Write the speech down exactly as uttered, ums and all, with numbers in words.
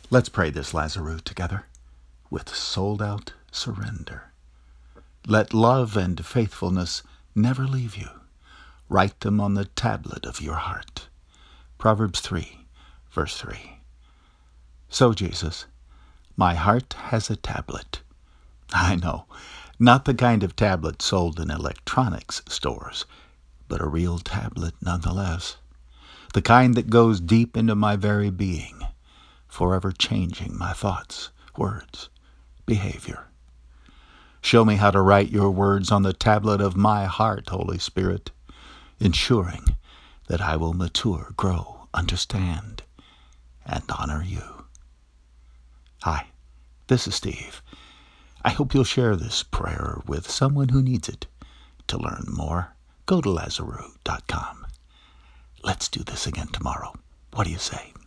Let's pray this Lazarus together with sold-out surrender. Let love and faithfulness never leave you. Write them on the tablet of your heart. Proverbs three, verse three. So, Jesus, my heart has a tablet. I know, not the kind of tablet sold in electronics stores, but a real tablet nonetheless. The kind that goes deep into my very being, forever changing my thoughts, words, behavior. Show me how to write your words on the tablet of my heart, Holy Spirit, ensuring that I will mature, grow, understand, and honor you. Hi, this is Steve. I hope you'll share this prayer with someone who needs it. To learn more, go to Lazarus dot com. Let's do this again tomorrow. What do you say?